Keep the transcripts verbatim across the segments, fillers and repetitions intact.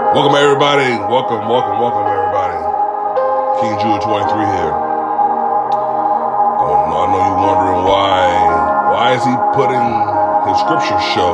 Welcome everybody. Welcome, welcome, welcome everybody. King Judah twenty-three here. Oh, I know you're wondering why. Why is he putting his scripture show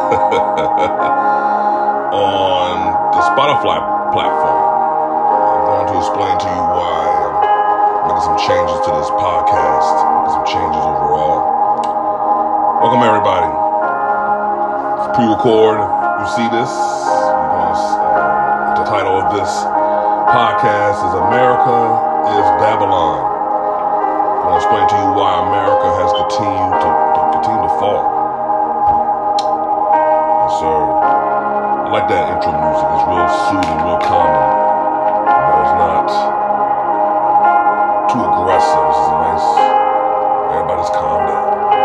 on the Spotify platform? I'm going to explain to you why I'm making some changes to this podcast. Making some changes overall. Welcome everybody. It's pre-record. You see this? You're going to. The title of this podcast is America is Babylon. I'm going to explain to you why America has continued to, to continue to fall. Yes, sir. I like that intro music. It's real soothing, real calming. You know, it's not too aggressive. This is a nice, everybody's calm down.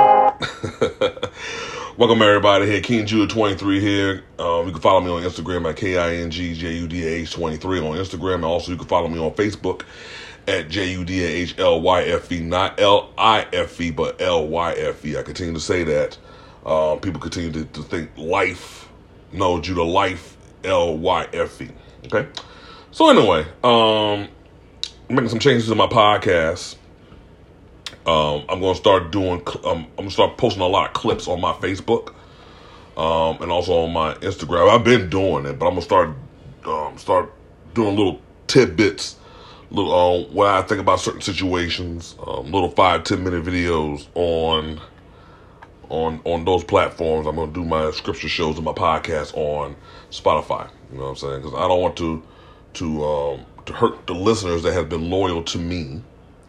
Welcome everybody here, King Judah twenty-three here. Um, you can follow me on Instagram at K I N G J U D A H twenty-three on Instagram. And also you can follow me on Facebook at J U D A H L Y F E, not L I F E, but L Y F E. I continue to say that. Uh, people continue to, to think life, no, Judah Life, L Y F E. Okay? So anyway, um, I'm making some changes to my podcast. Um, I'm going to start doing, um, I'm going to start posting a lot of clips on my Facebook, um, and also on my Instagram. I've been doing it, but I'm going to start, um, start doing little tidbits, little, um, what I think about certain situations, um, little five, ten minute videos on, on, on those platforms. I'm going to do my scripture shows and my podcast on Spotify. You know what I'm saying? Cause I don't want to, to, um, to hurt the listeners that have been loyal to me.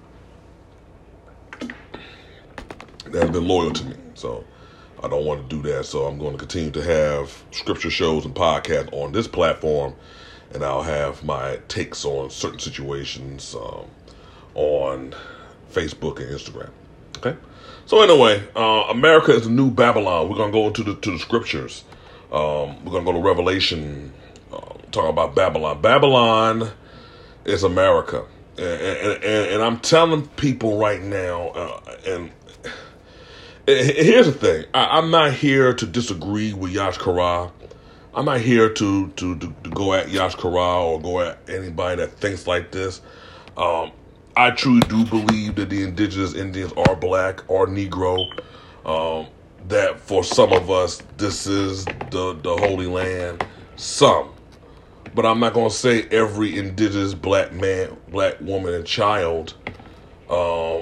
That have been loyal to me. So I don't want to do that. So I'm going to continue to have scripture shows and podcasts on this platform. And I'll have my takes on certain situations um, on Facebook and Instagram. Okay. So anyway, uh, America is the new Babylon. We're going to go into the, to the scriptures. Um, we're going to go to Revelation, uh, talk about Babylon. Babylon is America. And, and, and, and I'm telling people right now, uh, and here's the thing. I, I'm not here to disagree with Yashkara. I'm not here to, to, to, to go at Yashkara or go at anybody that thinks like this. Um, I truly do believe that the indigenous Indians are black or Negro. Um, that for some of us, this is the, the Holy Land. Some. But I'm not going to say every indigenous black man, black woman, and child um,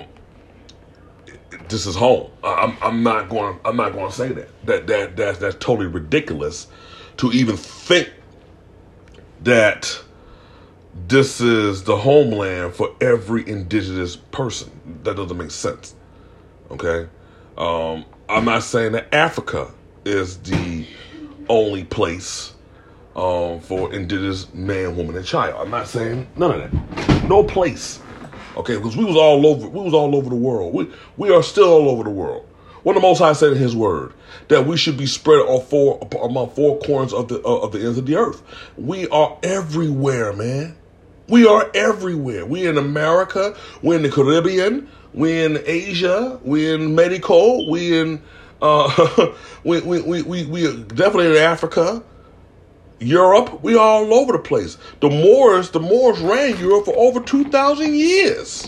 this is home. I'm I'm not going I'm not going to say that. That that that's that's totally ridiculous to even think that this is the homeland for every indigenous person. That doesn't make sense. Okay? Um, I'm not saying that Africa is the only place um, for indigenous man, woman, and child. I'm not saying none of that. No place. Okay, because we was all over, we was all over the world. We we are still all over the world. When the Most High said in His Word that we should be spread all four among four corners of the uh, of the ends of the earth. We are everywhere, man. We are everywhere. We in America. We in the Caribbean. We in Asia. We in Mexico. We in uh, we we we we we are definitely in Africa. Europe, we are all over the place. The Moors, the Moors ran Europe for over two thousand years.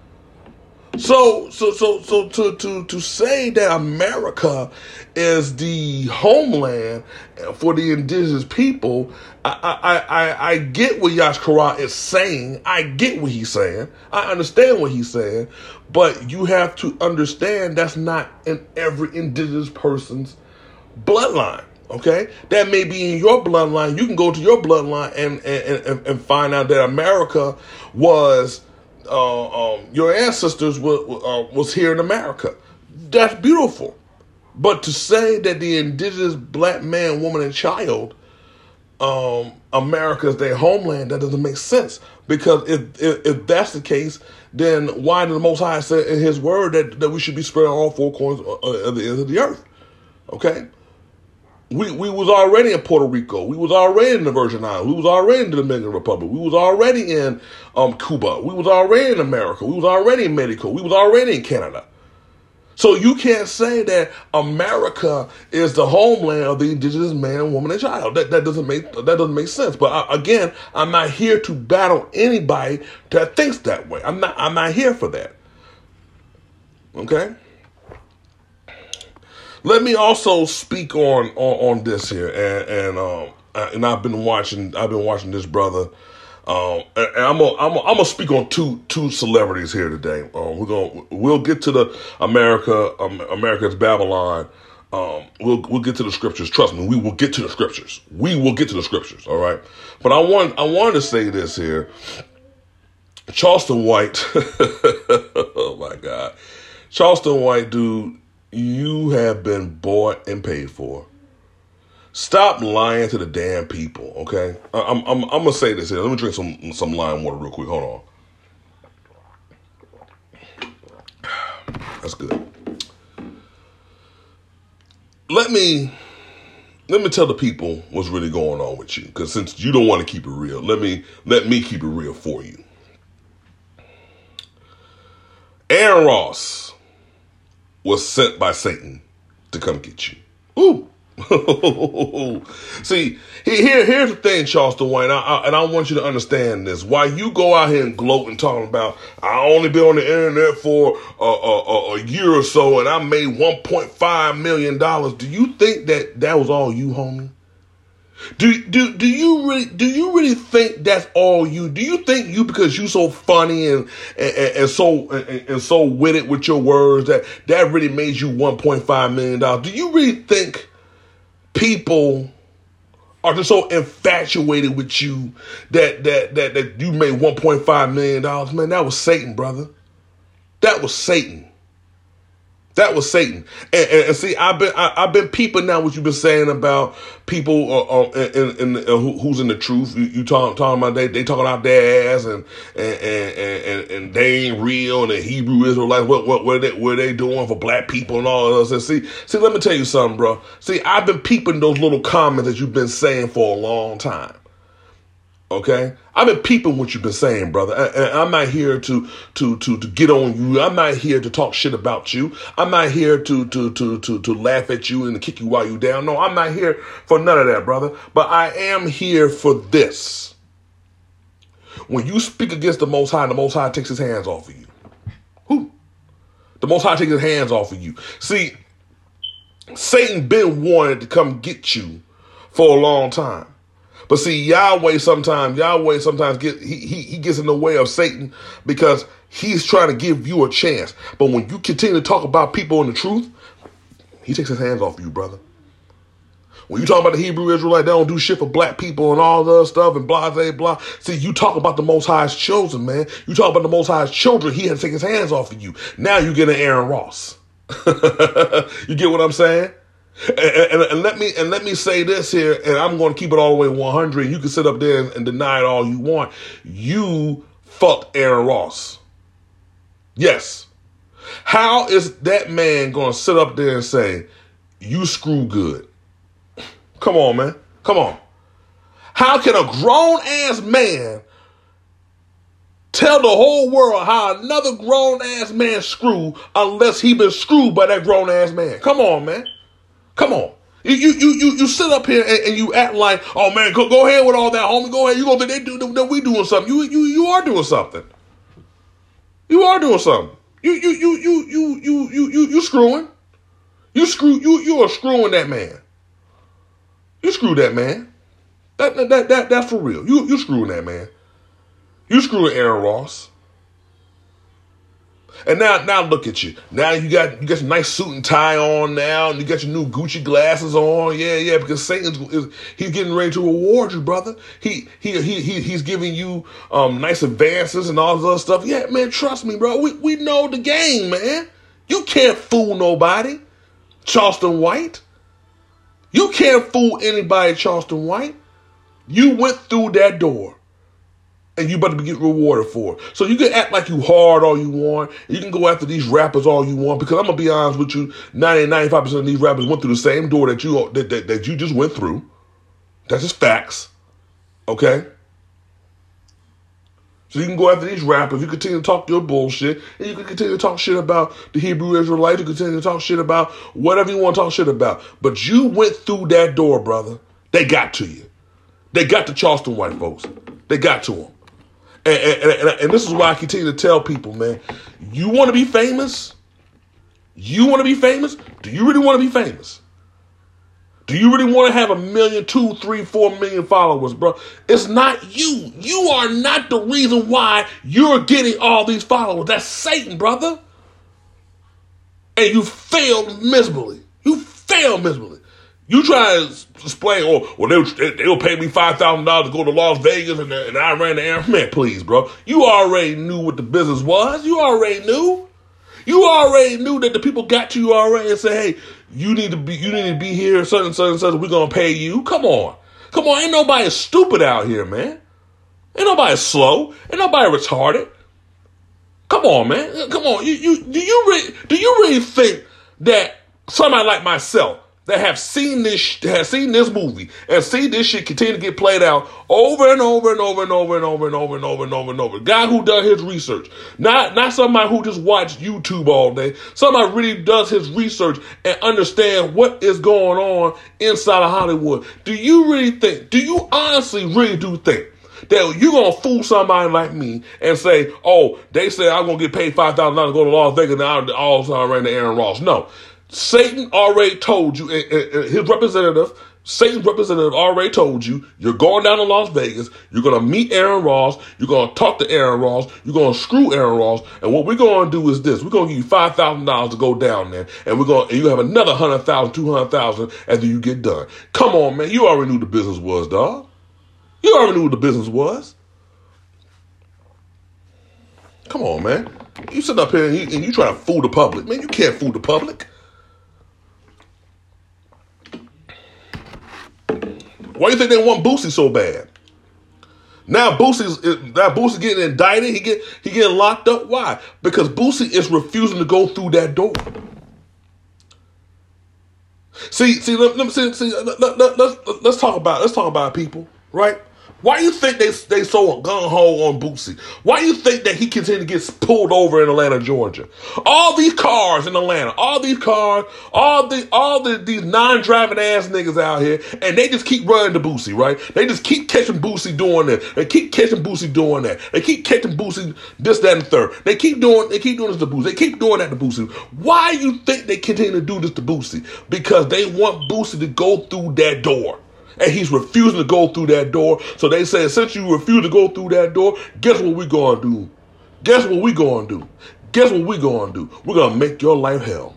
So, so, so, so to, to, to say that America is the homeland for the indigenous people, I, I, I, I get what Yashkara is saying. I get what he's saying. I understand what he's saying, but you have to understand that's not in every indigenous person's bloodline. Okay, that may be in your bloodline. You can go to your bloodline and and, and, and find out that America was uh, um, your ancestors were, uh, was here in America. That's beautiful. But to say that the indigenous black man, woman, and child, um, America is their homeland, that doesn't make sense. Because if, if if that's the case, then why did the Most High say in His Word that, that we should be spread on all four corners of the ends of the earth? Okay. We we was already in Puerto Rico. We was already in the Virgin Islands. We was already in the Dominican Republic. We was already in um, Cuba. We was already in America. We was already in Mexico. We was already in Canada. So you can't say that America is the homeland of the indigenous man, woman, and child. That that doesn't make that doesn't make sense. But I, again, I'm not here to battle anybody that thinks that way. I'm not I'm not here for that. Okay. Let me also speak on on, on this here, and and um and I've been watching I've been watching this brother. Um, and, and I'm gonna I'm gonna I'm gonna speak on two two celebrities here today. Um, we're gonna we'll get to the America um, America's Babylon. Um, we'll we'll get to the scriptures. Trust me, we will get to the scriptures. We will get to the scriptures. All right. But I want I wanted to say this here. Charleston White. Oh my God, Charleston White, dude, you have been bought and paid for. Stop lying to the damn people, okay? I'm I'm I'm gonna say this here. Let me drink some some lime water real quick. Hold on. That's good. Let me let me tell the people what's really going on with you, because since you don't want to keep it real, let me let me keep it real for you. Aaron Ross was sent by Satan to come get you. Ooh. See, here, here's the thing, Charleston White, and I, I, and I want you to understand this. While you go out here and gloat and talking about, I only been on the internet for a, a, a year or so, and I made one point five million dollars. Do you think that that was all you, homie? Do do do you really do you really think that's all you? Do you think you, because you so funny and and, and so and, and so witted with your words, that that really made you one point five million dollars? Do you really think people are just so infatuated with you that that that that you made one point five million dollars? Man, that was Satan, brother. That was Satan. That was Satan. And, and, and see, I've been I, I've been peeping now what you've been saying about people uh, uh, in, in, in, uh, who, who's in the truth. You, you talk, talking about they they talking out their ass and and, and and and they ain't real, and the Hebrew Israelites, what what what are they what are they doing for black people and all of this. And see see, let me tell you something, bro. See, I've been peeping those little comments that you've been saying for a long time. Okay, I've been peeping what you've been saying, brother. And I'm not here to to to to get on you. I'm not here to talk shit about you. I'm not here to to to to to laugh at you and to kick you while you down. No, I'm not here for none of that, brother. But I am here for this. When you speak against the Most High, the Most High takes his hands off of you. Who? The Most High takes his hands off of you. See, Satan been wanting to come get you for a long time. But see, Yahweh sometimes, Yahweh sometimes get he, he he gets in the way of Satan because he's trying to give you a chance. But when you continue to talk about people and the truth, he takes his hands off you, brother. When you talk about the Hebrew Israelite, they don't do shit for black people and all the other stuff and blah, blah, blah. See, you talk about the Most High's chosen, man. You talk about the Most High's children, he had to take his hands off of you. Now you get an Aaron Ross. You get what I'm saying? And, and, and let me and let me say this here, and I'm going to keep it all the way one hundred. You can sit up there and, and deny it all you want. You fucked Aaron Ross. Yes. How is that man going to sit up there and say, you screw good? Come on, man. Come on. How can a grown-ass man tell the whole world how another grown-ass man screw unless he been screwed by that grown-ass man? Come on, man. Come on. You you you you sit up here and, and you act like, oh man, go go ahead with all that, homie. Go ahead. You gonna think they do that we doing something. You you you are doing something. You are doing something. You you you you you you you you you screwing. You screw you you are screwing that man. You screw that man. That that that that's for real. You you screwing that man. You screwing Aaron Ross. And now, now look at you. Now you got you got your nice suit and tie on now, and you got your new Gucci glasses on. Yeah, yeah, because Satan's is he's getting ready to reward you, brother. He he he, he he's giving you um nice advances and all this other stuff. Yeah, man, trust me, bro. We we know the game, man. You can't fool nobody, Charleston White. You can't fool anybody, Charleston White. You went through that door. And you better get rewarded for it. So you can act like you hard all you want. You can go after these rappers all you want. Because I'm going to be honest with you, ninety, ninety-five percent of these rappers went through the same door that you that, that, that you just went through. That's just facts. Okay? So you can go after these rappers, you continue to talk your bullshit, and you can continue to talk shit about the Hebrew Israelites, you continue to talk shit about whatever you want to talk shit about. But you went through that door, brother. They got to you. They got to Charleston white folks. They got to them. And, and, and, and this is why I continue to tell people, man, you want to be famous? You want to be famous? Do you really want to be famous? Do you really want to have a million, two, three, four million followers, bro? It's not you. You are not the reason why you're getting all these followers. That's Satan, brother. And you failed miserably. You failed miserably. You try to explain, oh, well, they, they'll pay me five thousand dollars to go to Las Vegas and, and I ran the air. Man, please, bro. You already knew what the business was. You already knew. You already knew that the people got to you already and said, hey, you need to be you need to be here, such and such and such, we're going to pay you. Come on. Come on. Ain't nobody stupid out here, man. Ain't nobody slow. Ain't nobody retarded. Come on, man. Come on. You, you, do, you really, do you really think that somebody like myself that have seen this has seen this movie and seen this shit continue to get played out over and over and over and over and over and over and over and over and over. Guy who does his research. Not not somebody who just watch YouTube all day. Somebody really does his research and understand what is going on inside of Hollywood. Do you really think, do you honestly really do think that you're going to fool somebody like me and say, oh, they say I'm going to get paid five thousand dollars to go to Las Vegas and I all of a sudden I ran to Aaron Ross? No. Satan already told you, his representative, Satan's representative already told you, you're going down to Las Vegas, you're going to meet Aaron Ross, you're going to talk to Aaron Ross, you're going to screw Aaron Ross, and what we're going to do is this, we're going to give you five thousand dollars to go down there, and we're going, and you have another one hundred thousand dollars, two hundred thousand dollars after you get done. Come on, man, you already knew the business was, dog. You already knew what the business was. Come on, man. You sit up here and you, and you try to fool the public. Man, you can't fool the public. Why do you think they want Boosie so bad? Now Boosie's now Boosie getting indicted. He get he getting locked up. Why? Because Boosie is refusing to go through that door. See, see, let, let, see, see let, let, let, let's let's talk about let's talk about people, right? Why do you think they they so gung-ho on Boosie? Why do you think that he continues to get pulled over in Atlanta, Georgia? All these cars in Atlanta, all these cars, all the all the these non-driving ass niggas out here, and they just keep running to Boosie, right? They just keep catching Boosie doing this. They keep catching Boosie doing that. They keep catching Boosie this, that, and the third. They keep doing they keep doing this to Boosie. They keep doing that to Boosie. Why do you think they continue to do this to Boosie? Because they want Boosie to go through that door. And he's refusing to go through that door. So they say, since you refuse to go through that door, guess what we gonna do? Guess what we gonna do? Guess what we gonna do? We're gonna make your life hell.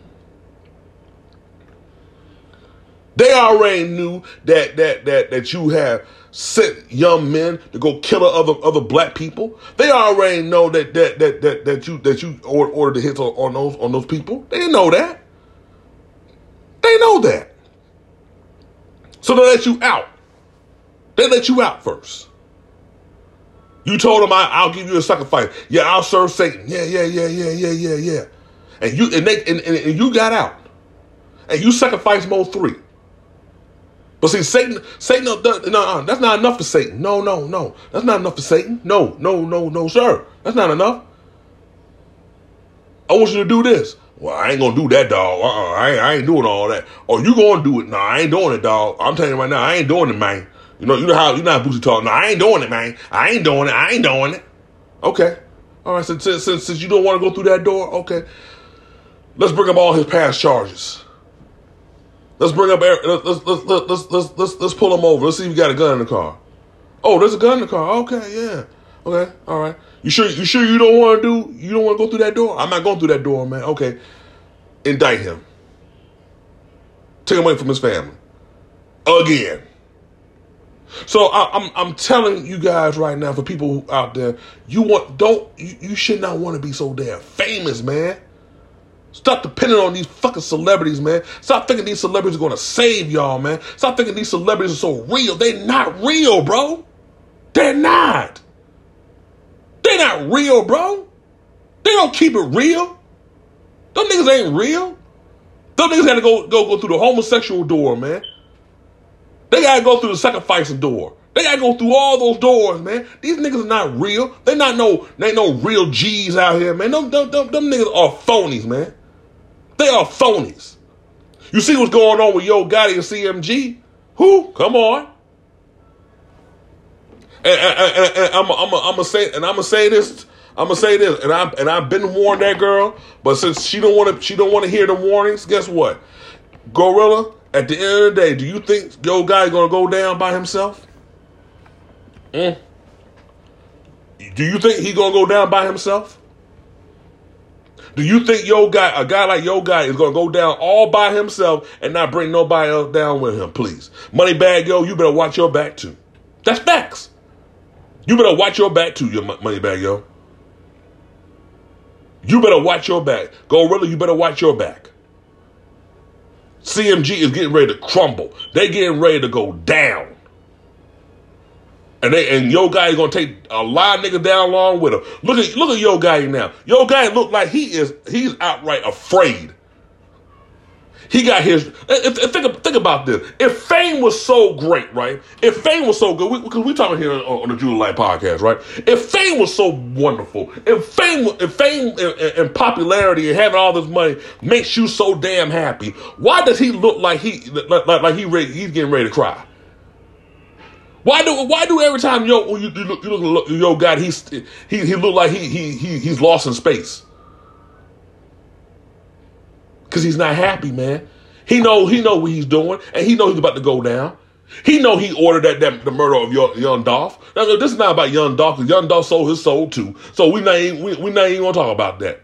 They already knew that that that that you have sent young men to go kill other other black people. They already know that that that that, that you that you ordered the hits on, on those on those people. They didn't know that. They know that. So they let you out. They let you out first. You told them, I, I'll give you a sacrifice. Yeah, I'll serve Satan. Yeah, yeah, yeah, yeah, yeah, yeah, yeah. And you and they and, and, and you got out. And you sacrificed Mo three. But see, Satan, Satan, no, no, that's not enough for Satan. No, no, no. That's not enough for Satan. No, no, no, no, sir. That's not enough. I want you to do this. Well, I ain't gonna do that, dog. Uh-uh, I ain't, I ain't doing all that. Oh, you gonna do it? No, I ain't doing it, dog. I'm telling you right now, I ain't doing it, man. You know, you know how you know how Boosie talk. No, I ain't doing it, man. I ain't doing it. I ain't doing it. Okay, all right. Since since since you don't want to go through that door, okay. Let's bring up all his past charges. Let's bring up. Let's let's let's let's let's let's, let's pull him over. Let's see if he got a gun in the car. Oh, there's a gun in the car. Okay, yeah. Okay, all right. You sure? You sure you don't want to do? You don't want to go through that door? I'm not going through that door, man. Okay, indict him. Take him away from his family again. So I, I'm I'm telling you guys right now, for people out there, you want don't you, you should not want to be so damn famous, man. Stop depending on these fucking celebrities, man. Stop thinking these celebrities are going to save y'all, man. Stop thinking these celebrities are so real. They're not real, bro. They're not. They not real, bro. They don't keep it real. Them niggas ain't real. Them niggas gotta go, go, go through the homosexual door, man. They gotta go through the sacrificing door. They gotta go through all those doors, man. These niggas are not real. They not no, they ain't no real G's out here, man. Them, them, them, them niggas are phonies, man. They are phonies. You see what's going on with Yo Gotti and C M G? Who? Come on. And, and, and, and I'm, I'm, I'm gonna say, and I'm gonna say this. I'm gonna say this, and I and I've been warned that girl, but since she don't want to, she don't want to hear the warnings. Guess what, Gorilla? At the end of the day, do you think Yo Gotti gonna go down by himself? Mm. Do you think he gonna go down by himself? Do you think Yo Gotti, a guy like Yo Gotti, is gonna go down all by himself and not bring nobody else down with him? Please, Moneybagg Yo, you better watch your back too. That's facts. You better watch your back too, your Moneybagg Yo. You better watch your back. Gorilla, you better watch your back. C M G is getting ready to crumble. They getting ready to go down. And they and Yo Gotti gonna take a lot of niggas down along with him. Look at look at Yo Gotti now. Yo Gotti look like he is he's outright afraid. He got his. Think, think about this. If fame was so great, right? If fame was so good, because we, we talking here on, on the Judah Light podcast, right? If fame was so wonderful, if fame, if fame and, and popularity and having all this money makes you so damn happy, why does he look like he like, like he ready, he's getting ready to cry? Why do why do every time yo you, you look you look Yo Gotti he's he he look like he he he he's lost in space? Because he's not happy, man. He know he know what he's doing, and he know he's about to go down. He know he ordered that, that the murder of young, young Dolph. Now, this is not about Young Dolph, because Young Dolph sold his soul too. So we not even, we, we not even gonna talk about that.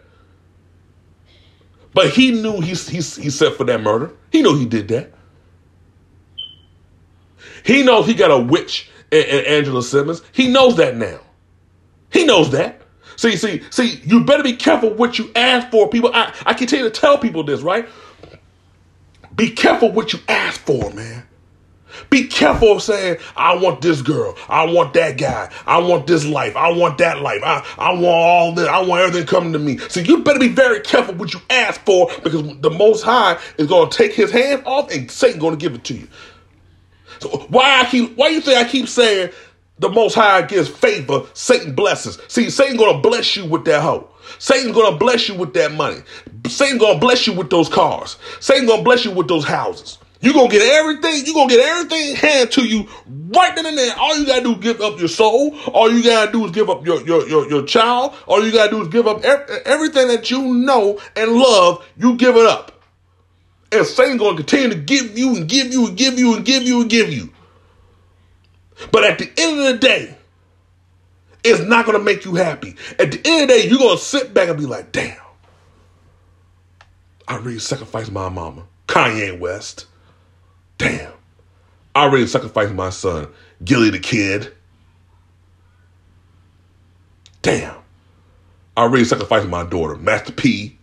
But he knew he he he set for that murder. He knew he did that. He knows he got a witch in, in Angela Simmons. He knows that now. He knows that. See, see, see, you better be careful what you ask for, people. I, I continue to tell people this, right? Be careful what you ask for, man. Be careful of saying, I want this girl. I want that guy. I want this life. I want that life. I, I want all this. I want everything coming to me. So you better be very careful what you ask for, because the Most High is going to take his hand off and Satan's going to give it to you. So why I keep, why you think I keep saying the Most High gives favor, Satan blesses? See, Satan's going to bless you with that hoe. Satan's going to bless you with that money. Satan's going to bless you with those cars. Satan's going to bless you with those houses. You're going to get everything. You're going to get everything handed to you right then and there. All you got to do is give up your soul. All you got to do is give up your, your, your, your child. All you got to do is give up everything that you know and love. You give it up. And Satan's going to continue to give you and give you and give you and give you and give you. But at the end of the day, it's not going to make you happy. At the end of the day, you're going to sit back and be like, damn, I really sacrificed my mama, Kanye West. Damn, I really sacrificed my son, Gilly the Kid. Damn, I really sacrificed my daughter, Master P.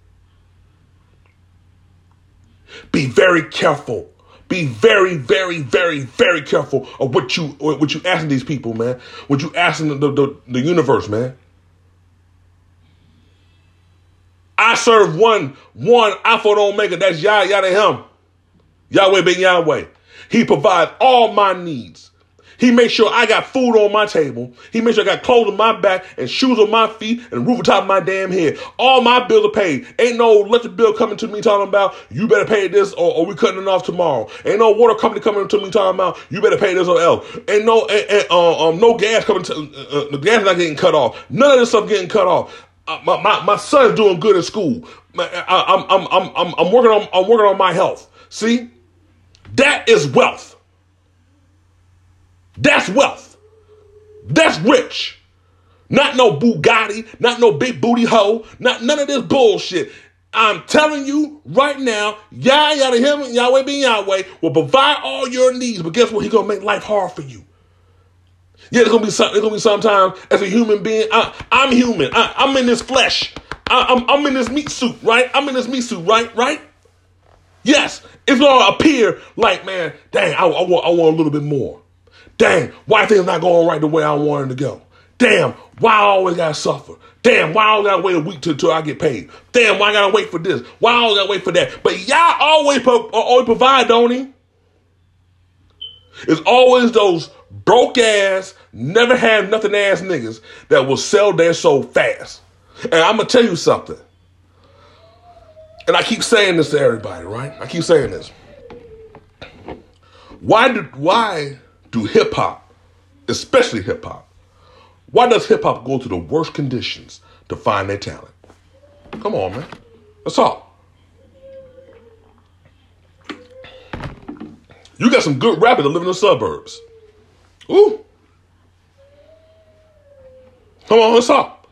Be very careful. Be very, very, very, very careful of what you what you asking these people, man. What you asking the, the, the universe, man. I serve one, one Alpha and Omega. That's Yah, Yah, Him. Yahweh ben Yahweh. He provides all my needs. He makes sure I got food on my table. He makes sure I got clothes on my back and shoes on my feet and a roof on top of my damn head. All my bills are paid. Ain't no electric bill coming to me talking about, you better pay this or, or we cutting it off tomorrow. Ain't no water company coming to me talking about, you better pay this or else. Ain't no ain't, ain't, uh, um, no gas coming to, uh, uh, the gas is not getting cut off. None of this stuff getting cut off. Uh, my, my, my son's doing good in school. I, I'm, I'm, I'm, I'm, I'm working on, I'm working on my health. See? That is wealth. That's wealth. That's rich. Not no Bugatti, not no big booty hoe, not none of this bullshit. I'm telling you right now, Yah, Yah, Him, Yahweh being Yahweh will provide all your needs, but guess what? He's gonna make life hard for you. Yeah, there's gonna be some, there's gonna be sometimes as a human being, I, I'm human. I, I'm in this flesh. I, I'm, I'm in this meat suit, right? I'm in this meat suit, right? Right? Yes, it's gonna appear like, man, dang, I, I want, I want a little bit more. Dang, why things not going right the way I wanted to go? Damn, why I always gotta suffer? Damn, why I always gotta wait a week till, till I get paid? Damn, why I gotta wait for this? Why I always gotta wait for that? But y'all always, pro- always provide, don't he? It's always those broke ass, never had nothing ass niggas that will sell their soul fast. And I'm going to tell you something. And I keep saying this to everybody, right? I keep saying this. Why do, why do hip hop, especially hip hop, why does hip hop go to the worst conditions to find their talent? Come on, man. Let's talk. You got some good rappers that live in the suburbs. Ooh. Come on, let's talk.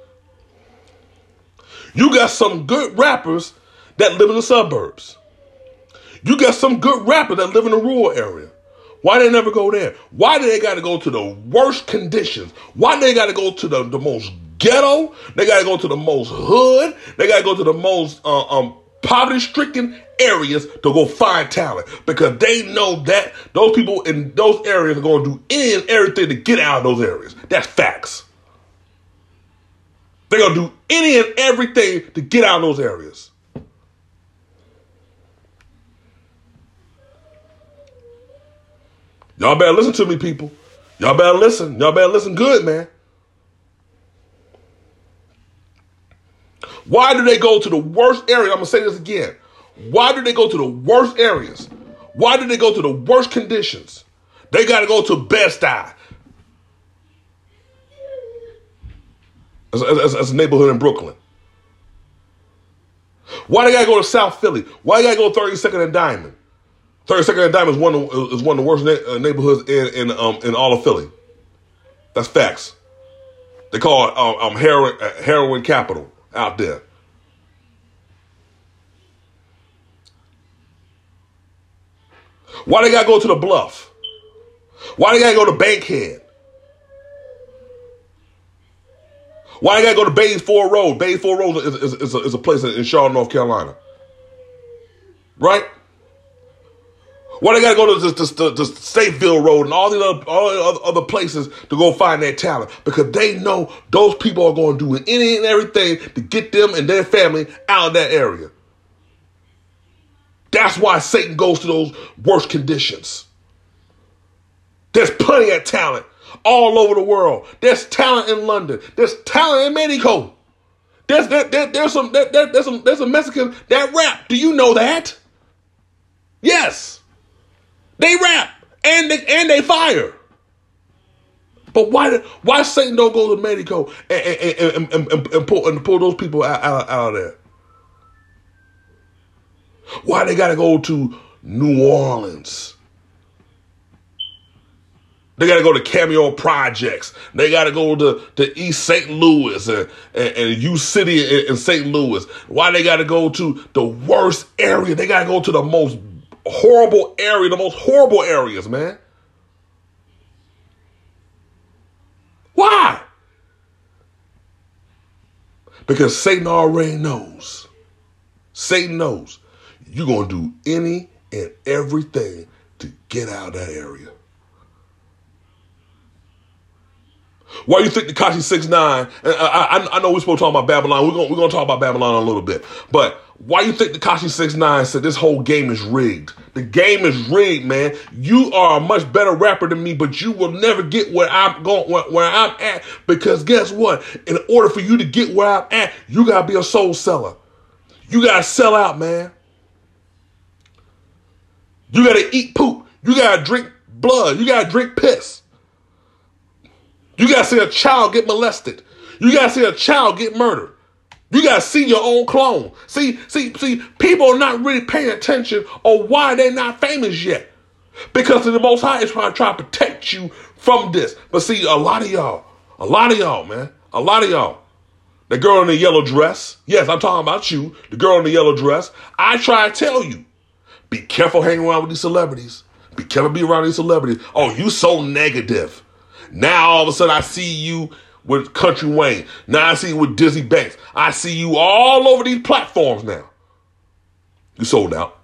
You got some good rappers that live in the suburbs. You got some good rappers that live in the rural area. Why they never go there? Why do they got to go to the worst conditions? Why do they got to go to the, the most ghetto? They got to go to the most hood. They got to go to the most uh, um poverty-stricken areas to go find talent, because they know that those people in those areas are going to do any and everything to get out of those areas. That's facts. They're going to do any and everything to get out of those areas. Y'all better listen to me, people. Y'all better listen. Y'all better listen good, man. Why do they go to the worst area? I'm going to say this again. Why do they go to the worst areas? Why do they go to the worst conditions? They got to go to Bed-Stuy. That's a neighborhood in Brooklyn. Why they got to go to South Philly? Why they got to go thirty-second and Diamond? thirty-second and Diamond is one of, is one of the worst na- neighborhoods in in, um, in all of Philly. That's facts. They call it um, um, heroin, uh, heroin capital out there. Why they gotta go to the Bluff? Why they gotta go to Bankhead? Why they gotta go to Bays Ford Road? Bays Ford Road is, is, is, a, is a place in Charlotte, North Carolina. Right? Why they gotta go to, to, to, to Stateville Road and all the other, all the other, other places to go find their talent? Because they know those people are going to do any and everything to get them and their family out of that area. That's why Satan goes to those worst conditions. There's plenty of talent all over the world. There's talent in London. There's talent in Mexico. There's there, there, there's some there, there's some there's some Mexicans that rap. Do you know that? Yes. They rap and they and they fire. But why why Satan don't go to Mexico and, and, and, and, and, pull, and pull those people out, out, out of there? Why they got to go to New Orleans? They got to go to Cameo Projects. They got to go to, to East Saint Louis and, and, and U City in, in Saint Louis. Why they got to go to the worst area? They got to go to the most horrible area, the most horrible areas, man. Why? Because Satan already knows. Satan knows you're going to do any and everything to get out of that area. Why you think Tekashi six nine, and I, I, I know we're supposed to talk about Babylon. We're going we're going to talk about Babylon in a little bit. But why you think Tekashi six nine said this whole game is rigged? The game is rigged, man. You are a much better rapper than me, but you will never get where I'm going, where, where I'm at. Because guess what? In order for you to get where I'm at, you got to be a soul seller. You got to sell out, man. You got to eat poop. You got to drink blood. You got to drink piss. You got to see a child get molested. You got to see a child get murdered. You got to see your own clone. See, see, see, people are not really paying attention on why they're not famous yet. Because the Most High is trying to try to protect you from this. But see, a lot of y'all, a lot of y'all, man, a lot of y'all, the girl in the yellow dress, yes, I'm talking about you, the girl in the yellow dress, I try to tell you, be careful hanging around with these celebrities. Be careful being around these celebrities. Oh, you so negative. Now all of a sudden I see you with Country Wayne. Now I see you with Dizzy Banks. I see you all over these platforms now. You sold out.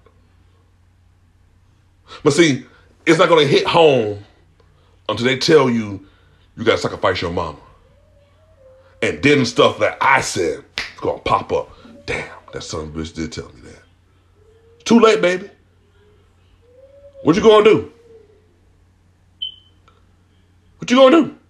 But see, it's not going to hit home until they tell you you got to sacrifice your mama. And then stuff that I said is going to pop up. Damn, that son of a bitch did tell me that. Too late, baby. What you going to do? What you gonna do?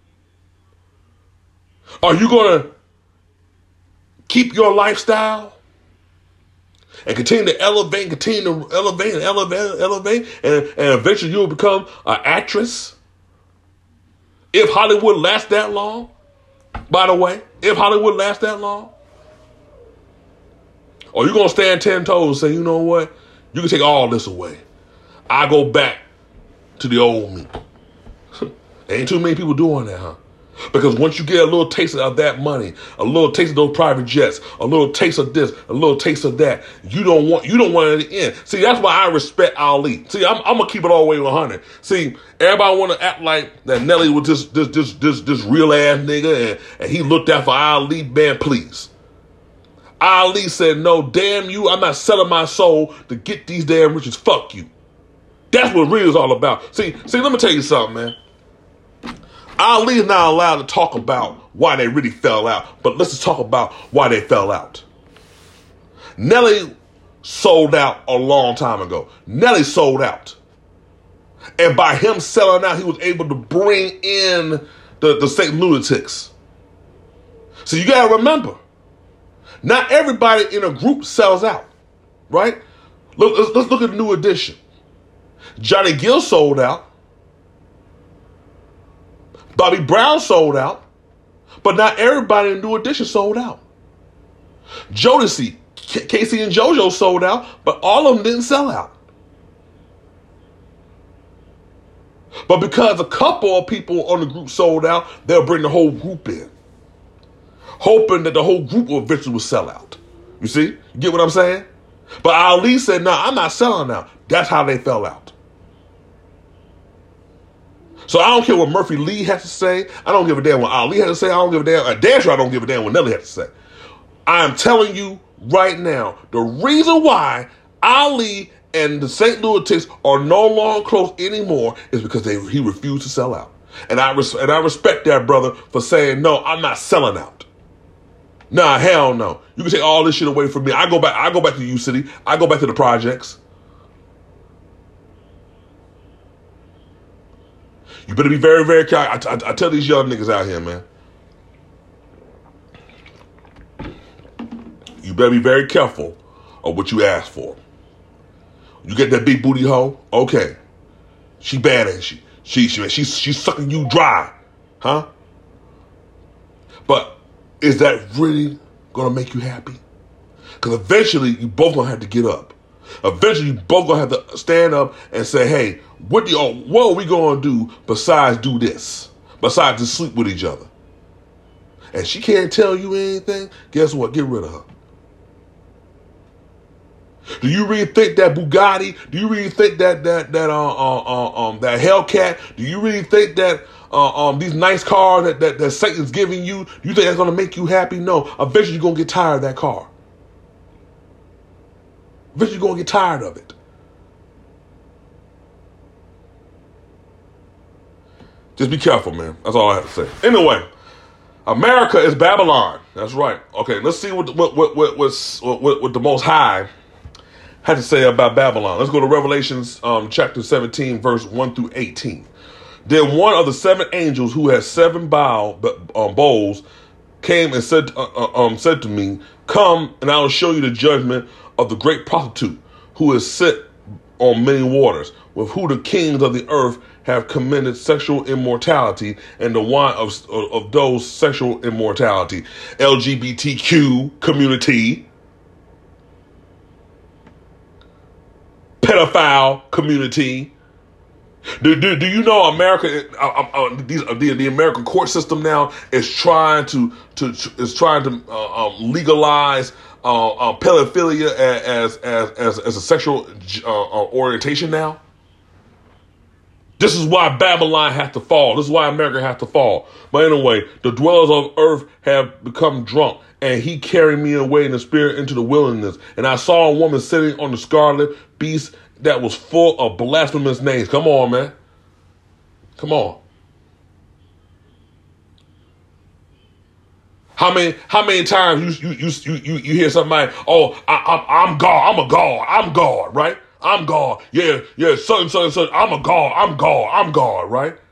Are you gonna keep your lifestyle and continue to elevate, continue to elevate and elevate, elevate, and, and eventually you'll become an actress? If Hollywood lasts that long, by the way, if Hollywood lasts that long, or you gonna stand ten toes and say, you know what, you can take all this away. I go back to the old me. Ain't too many people doing that, huh? Because once you get a little taste of that money, a little taste of those private jets, a little taste of this, a little taste of that, you don't want you don't want it to end. See, that's why I respect Ali. See, I'm, I'm gonna keep it all the way one hundred. See, everybody want to act like that Nelly was this this this this this real ass nigga, and, and he looked out for Ali. Man, please. Ali said, "No, damn you! I'm not selling my soul to get these damn riches. Fuck you." That's what real is all about. See, see, let me tell you something, man. Ali is not allowed to talk about why they really fell out, but let's just talk about why they fell out. Nelly sold out a long time ago. Nelly sold out. And by him selling out, he was able to bring in the, the Saint Lunatics. So you got to remember, not everybody in a group sells out, right? Look, let's, let's look at the New Edition. Johnny Gill sold out. Bobby Brown sold out, but not everybody in New Edition sold out. Jodeci, K- Casey and JoJo sold out, but all of them didn't sell out. But because a couple of people on the group sold out, they'll bring the whole group in, hoping that the whole group will eventually will sell out. You see? You get what I'm saying? But Ali said, no, I'm not selling out. That's how they fell out. So I don't care what Murphy Lee has to say. I don't give a damn what Ali has to say. I don't give a damn. Uh, damn sure I don't give a damn what Nelly has to say. I am telling you right now, the reason why Ali and the Saint Lunatics are no longer close anymore is because they he refused to sell out. And I res- and I respect that brother for saying, no, I'm not selling out. Nah, hell no. You can take all this shit away from me. I go back. I go back to U City. I go back to the projects. You better be very, very careful. I, I, I tell these young niggas out here, man. You better be very careful of what you ask for. You get that big booty hoe, okay. She bad, ain't she? She, she, she's, she's sucking you dry, huh? But is that really going to make you happy? Because eventually, you both going to have to get up. Eventually, you both going to have to stand up and say, hey, what, do you, what are we going to do besides do this? Besides to sleep with each other? And she can't tell you anything? Guess what? Get rid of her. Do you really think that Bugatti? Do you really think that that that uh, uh, uh, um that Hellcat? Do you really think that uh, um these nice cars that, that that Satan's giving you? Do you think that's gonna make you happy? No. Eventually, you're gonna get tired of that car. Eventually, you're gonna get tired of it. Just be careful, man. That's all I have to say. Anyway, America is Babylon. That's right. Okay, let's see what what what what what's, what, what the Most High had to say about Babylon. Let's go to Revelations um, chapter seventeen, verse one through eighteen. Then one of the seven angels who had seven bow, um, bowls came and said, uh, uh, um, said to me, come and I will show you the judgment of the great prostitute who is set on many waters, with who the kings of the earth have committed sexual immortality, and the wine of, of those sexual immortality. L G B T Q community, pedophile community. Do, do, do you know America? Uh, uh, these, uh, the the American court system now is trying to to, to is trying to uh, um, legalize uh, uh, pedophilia as as as as a sexual uh, uh, orientation now. This is why Babylon has to fall. This is why America has to fall. But anyway, the dwellers of earth have become drunk, and he carried me away in the spirit into the wilderness. And I saw a woman sitting on the scarlet beast that was full of blasphemous names. Come on, man. Come on. How many how many times you you you you, you hear somebody, oh, I, I, I'm God, I'm a God, I'm God, right? I'm God. Yeah, yeah, son, son, son, I'm a God, I'm God, I'm God, right?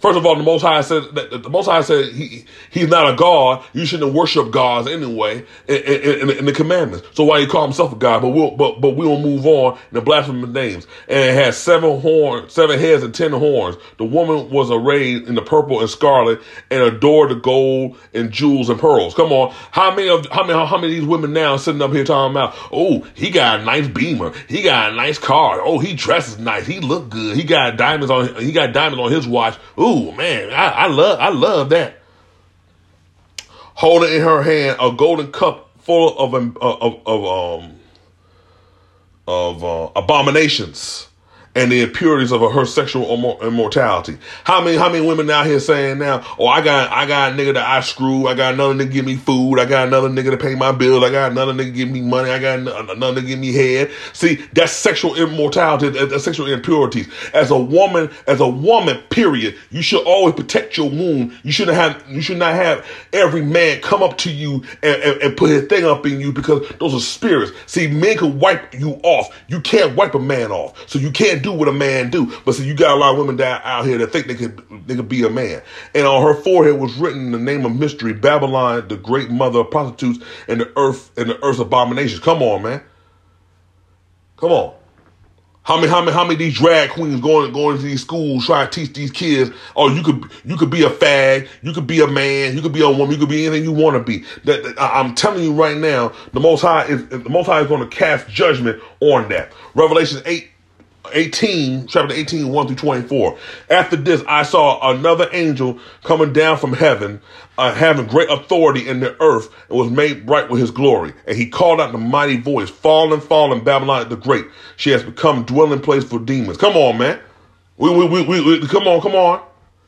First of all, the Most High said that the Most High said he he's not a god. You shouldn't worship gods anyway in, in, in, in the commandments. So why he call himself a god? But we'll but but we will move on in the blasphemous names. And it has seven horns, seven heads and ten horns. The woman was arrayed in the purple and scarlet and adored the gold and jewels and pearls. Come on, how many of how many how many of these women now sitting up here talking about? Oh, he got a nice Beamer. He got a nice car. Oh, he dresses nice. He look good. He got diamonds on. He got diamonds on his watch. Ooh. Ooh, man, I, I love I love that. Holding in her hand a golden cup full of of of, of um of uh, abominations and the impurities of her sexual immortality. How many how many women out here saying now, oh, I got I got a nigga that I screw, I got another nigga give me food, I got another nigga to pay my bills, I got another nigga give me money, I got another nigga give me head. See, that's sexual immortality, that's sexual impurities. As a woman, as a woman, period, you should always protect your womb. You shouldn't have you should not have every man come up to you and, and, and put his thing up in you, because those are spirits. See, men can wipe you off. You can't wipe a man off. So you can't do what a man do. But see, you got a lot of women that out here that think they could they could be a man. And on her forehead was written the name of mystery, Babylon, the great mother of prostitutes and the earth and the earth's abominations. Come on, man. Come on. How many, how many, how many of these drag queens going going to these schools trying to teach these kids? Oh, you could you could be a fag, you could be a man, you could be a woman, you could be anything you want to be. That, that I'm telling you right now, the Most High is the Most High is going to cast judgment on that. Revelation eight. eighteen, chapter eighteen, one through twenty-four. After this, I saw another angel coming down from heaven, uh, having great authority in the earth, and was made bright with his glory. And he called out in a mighty voice, fallen, fallen, Babylon the Great. She has become dwelling place for demons. Come on, man. We, we, we, we, we, come on, come on.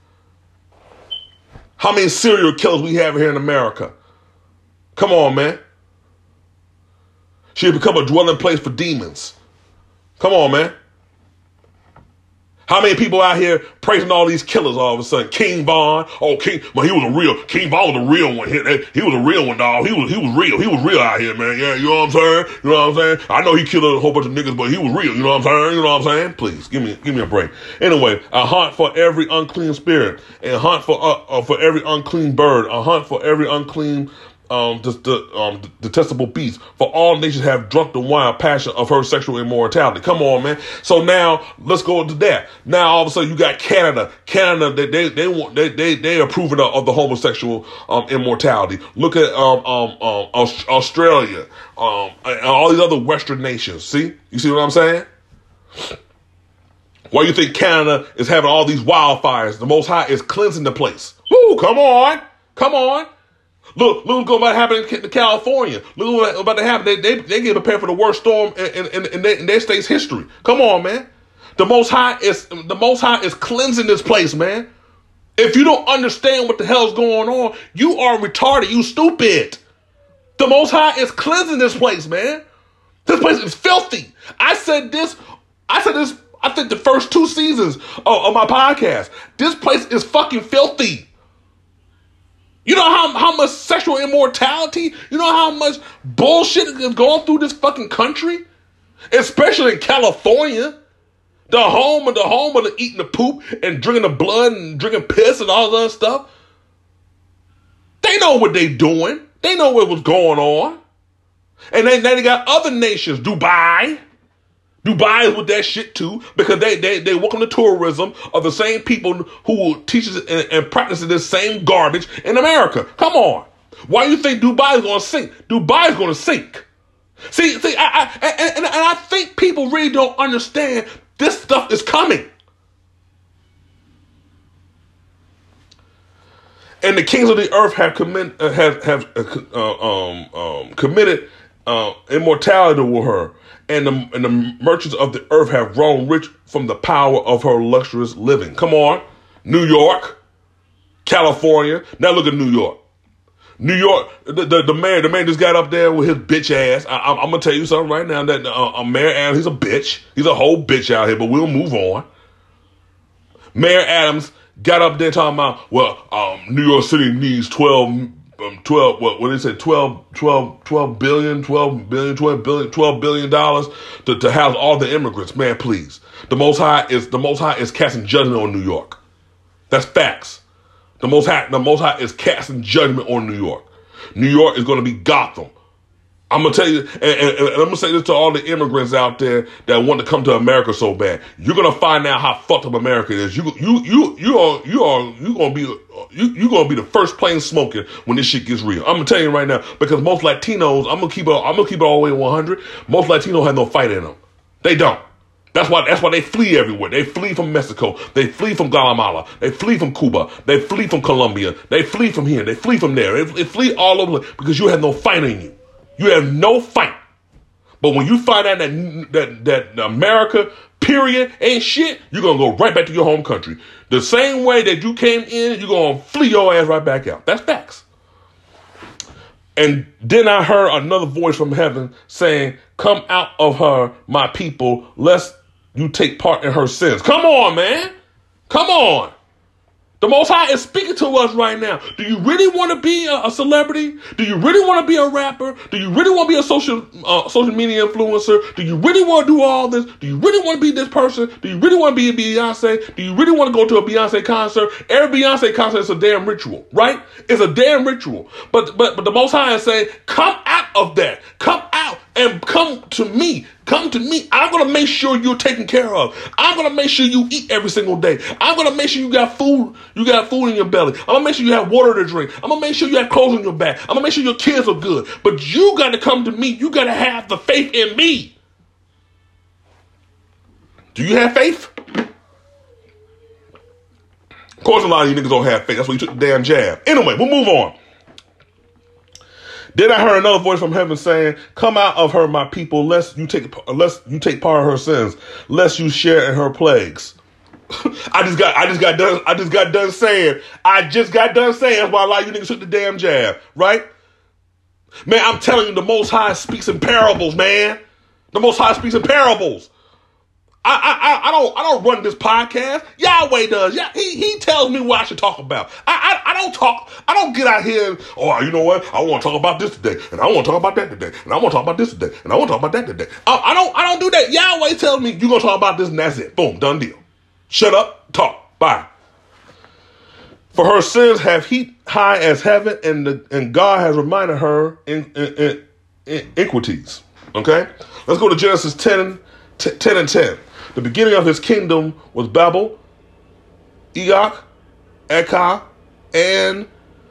How many serial killers we have here in America? Come on, man. She has become a dwelling place for demons. Come on, man. How many people out here praising all these killers all of a sudden? King Von, oh King, well he was a real King Von was a real one. He, he was a real one, dog. He was he was real. He was real out here, man. Yeah, you know what I'm saying? You know what I'm saying? I know he killed a whole bunch of niggas, but he was real. You know what I'm saying? You know what I'm saying? Please give me give me a break. Anyway, a hunt for every unclean spirit, and a hunt for uh, uh, for every unclean bird, a hunt for every unclean. Um, the, the um, detestable beast. For all nations have drunk the wine of passion of her sexual immortality. Come on, man. So now let's go into that. Now all of a sudden you got Canada. Canada, they they they want they they they approving of, of the homosexual um immortality. Look at um um um Australia, um and all these other Western nations. See, you see what I'm saying? Why you think Canada is having all these wildfires? The Most High is cleansing the place. Woo! Come on, come on. Look, look what's about to happen in California. Look what's about to happen. They they they get prepared for the worst storm in in, in, their, in their state's history. Come on, man. The Most High is the Most High is cleansing this place, man. If you don't understand what the hell's going on, you are retarded. You stupid. The Most High is cleansing this place, man. This place is filthy. I said this. I said this. I think the first two seasons of, of my podcast. This place is fucking filthy. You know how, how much sexual immortality, you know how much bullshit is going through this fucking country? Especially in California. The home of the home of the eating the poop and drinking the blood and drinking piss and all that other stuff. They know what they doing. They know what was going on. And then, then they got other nations, Dubai. Dubai is with that shit too, because they they they welcome the tourism of the same people who teaches and, and practices this same garbage in America. Come on, why do you think Dubai is going to sink? Dubai is going to sink. See, see, I, I and, and I think people really don't understand this stuff is coming. And the kings of the earth have commit uh, have have uh, um, um, committed uh, immortality with her. And the, and the merchants of the earth have grown rich from the power of her luxurious living. Come on. New York, California. Now look at New York. New York, the, the, the man, the man just got up there with his bitch ass. I, I, I'm going to tell you something right now. That uh, uh, Mayor Adams, he's a bitch. He's a whole bitch out here, but we'll move on. Mayor Adams got up there talking about, well, um, New York City needs twelve Um, twelve, what, what did they say? twelve, twelve, twelve billion, twelve billion, twelve billion, twelve billion dollars to, to house all the immigrants. Man, please. The Most High is, the Most High is casting judgment on New York. That's facts. The Most High, the Most High is casting judgment on New York. New York is going to be Gotham. I'm going to tell you, and, and, and I'm going to say this to all the immigrants out there that want to come to America so bad. You're going to find out how fucked up America is. You, you, you, you are, you are, you going to be, you, you going to be the first plane smoking when this shit gets real. I'm going to tell you right now, because most Latinos, I'm going to keep it, I'm going to keep it all the way one hundred. Most Latinos have no fight in them. They don't. That's why, that's why they flee everywhere. They flee from Mexico. They flee from Guatemala. They flee from Cuba. They flee from Colombia. They flee from here. They flee from there. They, they flee all over because you have no fight in you. You have no fight. But when you find out that, that, that America, period, ain't shit, you're going to go right back to your home country. The same way that you came in, you're going to flee your ass right back out. That's facts. And then I heard another voice from heaven saying, come out of her, my people, lest you take part in her sins. Come on, man. Come on. The Most High is speaking to us right now. Do you really want to be a, a celebrity? Do you really want to be a rapper? Do you really want to be a social uh, social media influencer? Do you really want to do all this? Do you really want to be this person? Do you really want to be a Beyonce? Do you really want to go to a Beyonce concert? Every Beyonce concert is a damn ritual, right? It's a damn ritual. But but but the Most High is saying, come out of that. Come out and come to me. Come to me. I'm going to make sure you're taken care of. I'm going to make sure you eat every single day. I'm going to make sure you got food. You got food in your belly. I'm going to make sure you have water to drink. I'm going to make sure you have clothes on your back. I'm going to make sure your kids are good. But you got to come to me. You got to have the faith in me. Do you have faith? Of course, a lot of you niggas don't have faith. That's why you took the damn jab. Anyway, we'll move on. Then I heard another voice from heaven saying, come out of her, my people, lest you take, lest you take part of her sins, lest you share in her plagues. I just got, I just got done, I just got done saying, I just got done saying, that's why a lot of you niggas took the damn jab, right? Man, I'm telling you, the Most High speaks in parables, man. The Most High speaks in parables. I, I, I don't, I don't run this podcast. Yahweh does. Yeah, he, he tells me what I should talk about. I, I, I don't talk. I don't get out here. And, oh, you know what? I want to talk about this today, and I want to talk about that today, and I want to talk about this today, and I want to talk about that today. I, I don't, I don't do that. Yahweh tells me you're gonna talk about this, and that's it. Boom, done deal. Shut up, talk, bye. For her sins have heaped high as heaven, and the, and God has reminded her in, in, in, in iniquities. Okay, let's go to Genesis ten, ten and ten. The beginning of his kingdom was Babel, Eok, Ekah, and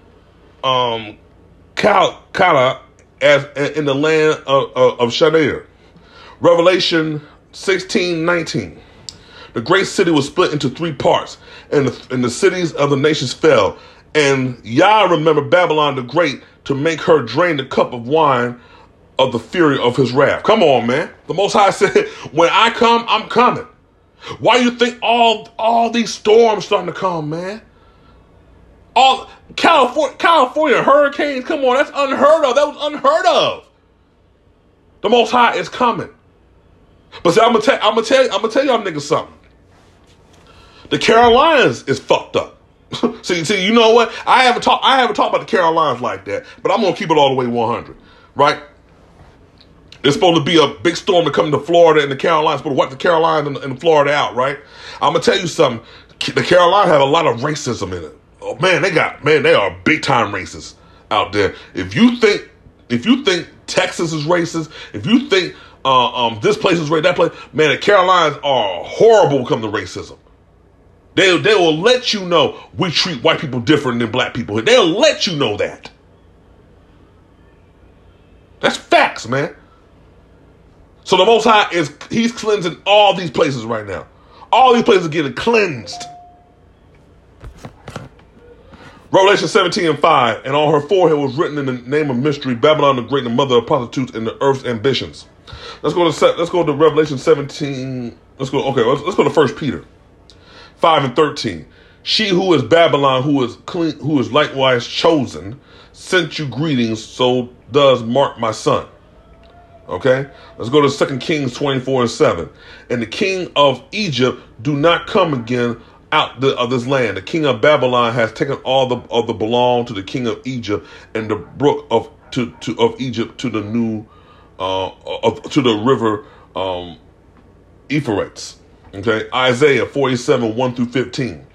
um, Kala as in the land of, of, of Shinar. Revelation sixteen nineteen. The great city was split into three parts, and the, and the cities of the nations fell. And Yah remembered Babylon the Great to make her drain the cup of wine of the fury of his wrath. Come on, man. The Most High said, when I come, I'm coming. Why you think all all these storms starting to come, man? All California, California hurricanes, come on, that's unheard of. That was unheard of. The Most High is coming. But see, I'm gonna tell I'm gonna tell I'm gonna tell y'all niggas something. The Carolinas is fucked up. see, see, you know what? I haven't talked I haven't talked about the Carolinas like that, but I'm gonna keep it all the way one hundred, right? It's supposed to be a big storm to come to Florida and the Carolinas, supposed to wipe the Carolinas and, and Florida out, right? I'm gonna tell you something. The Carolinas have a lot of racism in it. Oh man, they got man, they are big time racists out there. If you think, if you think Texas is racist, if you think uh, um, this place is racist, that place, man, the Carolinas are horrible when it comes to racism. They they will let you know we treat white people different than black people. They'll let you know that. That's facts, man. So the Most High is, he's cleansing all these places right now. All these places are getting cleansed. Revelation seventeen and five, and on her forehead was written in the name of mystery, Babylon the Great, the mother of prostitutes and the earth's ambitions. Let's go to let's go to Revelation seventeen. Let's go. Okay, let's, let's go to First Peter five and thirteen. She who is Babylon, who is clean, who is likewise chosen, sent you greetings. So does Mark, my son. Okay, let's go to Second Kings twenty-four and seven. And the king of Egypt do not come again out the, of this land. The king of Babylon has taken all the of the belong to the king of Egypt, and the brook of to, to of Egypt to the new uh of, to the river um Euphrates. Okay, Isaiah forty-seven one through fifteen.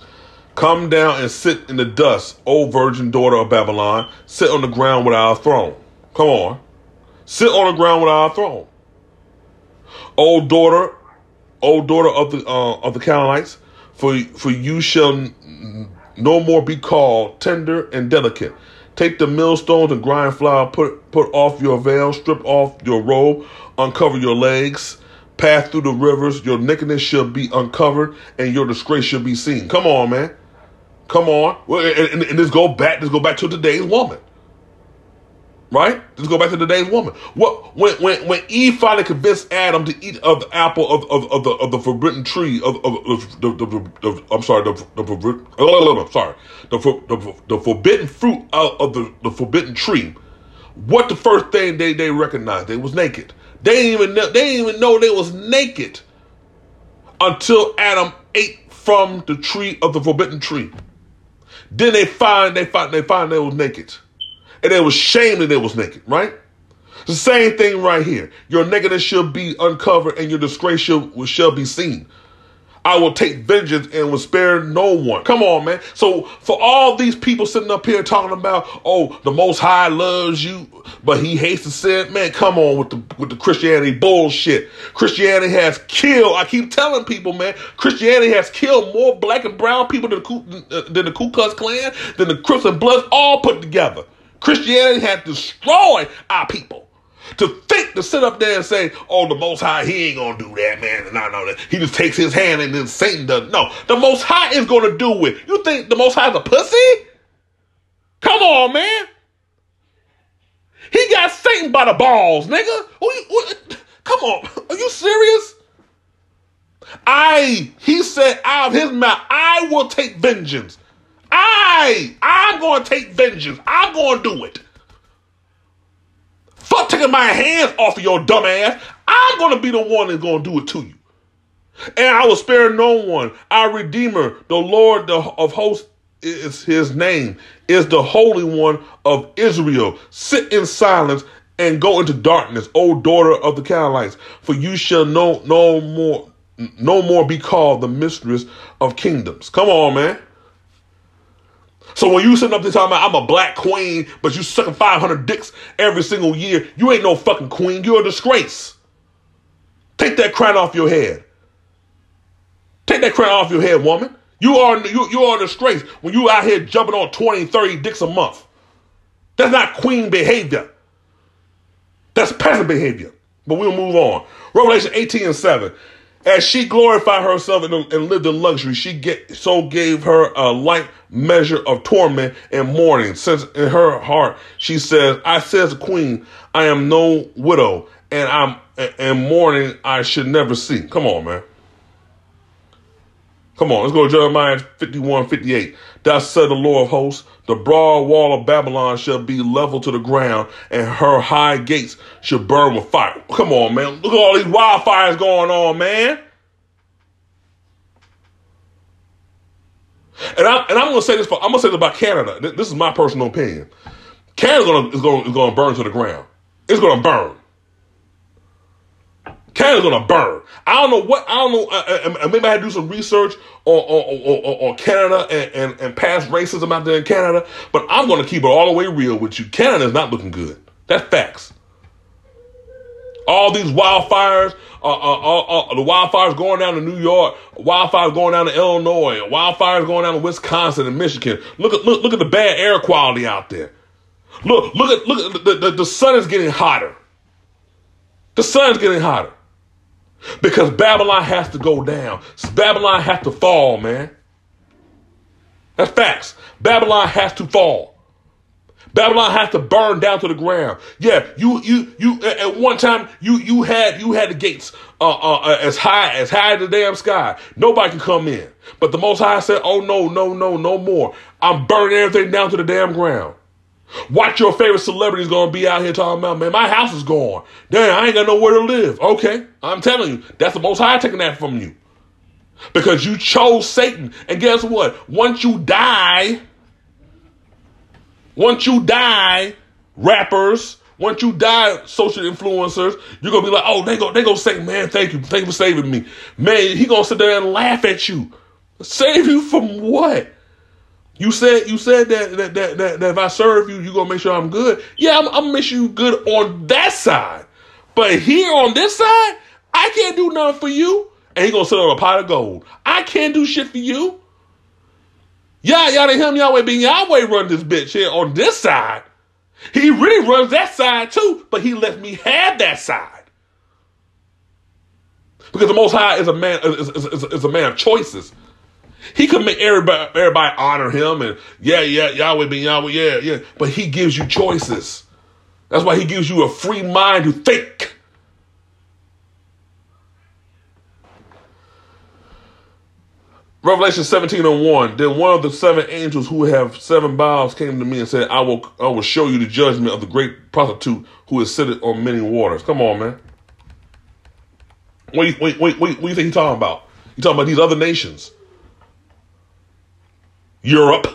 Come down and sit in the dust, O virgin daughter of Babylon. Sit on the ground with our throne. Come on. Sit on the ground with our throne. O daughter, O daughter of the uh, of the Canaanites, for, for you shall n- no more be called tender and delicate. Take the millstones and grind flour, put, put off your veil, strip off your robe, uncover your legs, pass through the rivers. Your nakedness shall be uncovered and your disgrace shall be seen. Come on, man. Come on. Well, and, and, and this go back, this go back to today's woman. Right? Let's go back to today's woman. What when when when Eve finally convinced Adam to eat of the apple of, of, of the of the forbidden tree of, of, of the, the, the, the I'm sorry the the, the oh, sorry the, the the forbidden fruit of, of the, the forbidden tree, what the first thing they, they recognized? They was naked. They didn't even know, they didn't even know they was naked until Adam ate from the tree of the forbidden tree. Then they find they find they find they was naked. And they was shamed that they was naked, right? It's the same thing right here. Your nakedness shall be uncovered and your disgrace shall, shall be seen. I will take vengeance and will spare no one. Come on, man. So for all these people sitting up here talking about, oh, the Most High loves you, but he hates the sin, man, come on with the with the Christianity bullshit. Christianity has killed, I keep telling people, man, Christianity has killed more black and brown people than the, than the Ku Klux Klan, than the Crips and Bloods all put together. Christianity has destroyed our people. To think, to sit up there and say, oh, the Most High, he ain't going to do that, man. No, no, he just takes his hand and then Satan does. No, the Most High is going to do it. You think the Most High is a pussy? Come on, man. He got Satan by the balls, nigga. Who you, who, come on. Are you serious? I, he said out of his mouth, I will take vengeance. I, I'm going to take vengeance. I'm going to do it. Fuck taking my hands off of your dumb ass. I'm going to be the one that's going to do it to you. And I will spare no one. Our Redeemer, the Lord of hosts is his name, is the Holy One of Israel. Sit in silence and go into darkness, O daughter of the Canaanites, for you shall no, no more, no more be called the mistress of kingdoms. Come on, man. So when you sitting up there talking about I'm a black queen, but you sucking five hundred dicks every single year, you ain't no fucking queen. You're a disgrace. Take that crown off your head. Take that crown off your head, woman. You are you, you are a disgrace when you out here jumping on twenty, thirty dicks a month. That's not queen behavior. That's peasant behavior. But we'll move on. Revelation eighteen and seven. As she glorified herself and, and lived in luxury, she get, so gave her a light measure of torment and mourning. Since in her heart she says, I says the queen, I am no widow, and I'm and mourning I should never see. Come on, man. Come on, let's go to Jeremiah fifty-one, fifty-eight. Thus said the Lord of hosts, the broad wall of Babylon shall be leveled to the ground, and her high gates shall burn with fire. Come on, man. Look at all these wildfires going on, man. And, I, and I'm going to say this for, I'm going to say this about Canada. This is my personal opinion. Canada is going to, is going, is going to burn to the ground. It's going to burn. Canada's gonna burn. I don't know what, I don't know, uh, uh, maybe I had to do some research on, on, on, on Canada and, and, and past racism out there in Canada, but I'm gonna keep it all the way real with you. Canada is not looking good. That's facts. All these wildfires, uh, uh, uh, uh, the wildfires going down to New York, wildfires going down to Illinois, wildfires going down to Wisconsin and Michigan. Look at, look, look at the bad air quality out there. Look, look at, look at the, the, the sun is getting hotter. The sun's getting hotter. Because Babylon has to go down. Babylon has to fall, man. That's facts. Babylon has to fall. Babylon has to burn down to the ground. Yeah, you, you, you. At one time, you, you had, you had the gates uh, uh, as high as high as the damn sky. Nobody can come in. But the Most High said, "Oh no, no, no, no more. I'm burning everything down to the damn ground." Watch your favorite celebrities gonna be out here talking about, man, my house is gone. Damn, I ain't got nowhere to live. Okay, I'm telling you, that's the Most High taking that from you. Because you chose Satan. And guess what? Once you die, once you die, rappers, once you die, social influencers, you're gonna be like, oh, they go, they go say, man, thank you, thank you for saving me. Man, he gonna sit there and laugh at you. Save you from what? You said you said that that, that, that, that if I serve you, you're going to make sure I'm good. Yeah, I'm, I'm going to make sure you good on that side. But here on this side, I can't do nothing for you. And he going to sit on a pot of gold. I can't do shit for you. Yah, yada, him, Yahweh, being Yahweh run this bitch here on this side. He really runs that side too, but he lets me have that side. Because the Most High is a man is, is, is, is a man of choices. He could make everybody everybody honor him and yeah, yeah, Yahweh being Yahweh, yeah, yeah. But he gives you choices. That's why he gives you a free mind to think. Revelation seventeen and one. Then one of the seven angels who have seven vials came to me and said, I will I will show you the judgment of the great prostitute who is sitteth on many waters. Come on, man. What do you, what, what, what do you think he's talking about? He's talking about these other nations. Europe.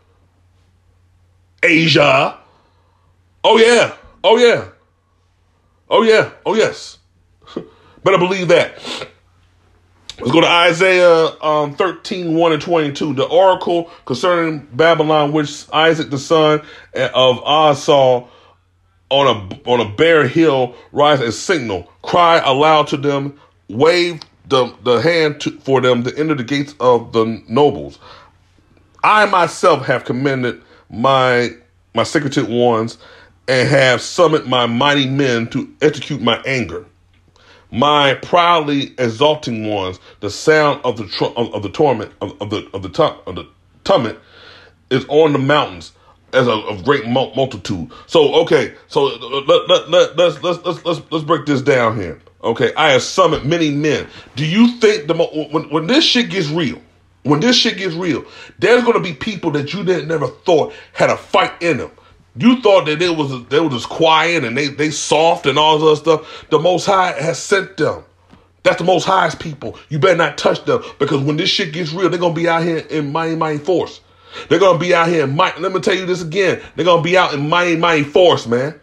Asia. Oh, yeah. Oh, yeah. Oh, yeah. Oh, yes. Better believe that. Let's go to Isaiah um, thirteen, one and twenty-two. The oracle concerning Babylon, which Isaac the son of Oz saw on a on a bare hill rise as signal. Cry aloud to them, wave the, the hand to, for them to enter the gates of the nobles. I myself have commended my my secreted ones and have summoned my mighty men to execute my anger. My proudly exulting ones, the sound of the tr- of, of the torment of, of the of the tu- of the tumult is on the mountains as a, a great mul- multitude. So okay, so let, let, let, let's let's let's let's let's break this down here. Okay, I have summoned many men. Do you think the mo- when when this shit gets real, when this shit gets real, there's gonna be people that you didn't never thought had a fight in them. You thought that they was they were just quiet and they they soft and all this other stuff. The Most High has sent them. That's the Most High's people. You better not touch them because when this shit gets real, they're gonna be out here in mighty mighty force. They're gonna be out here in mighty. Let me tell you this again. They're gonna be out in mighty mighty force, man.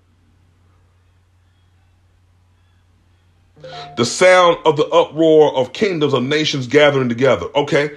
The sound of the uproar of kingdoms of nations gathering together. Okay.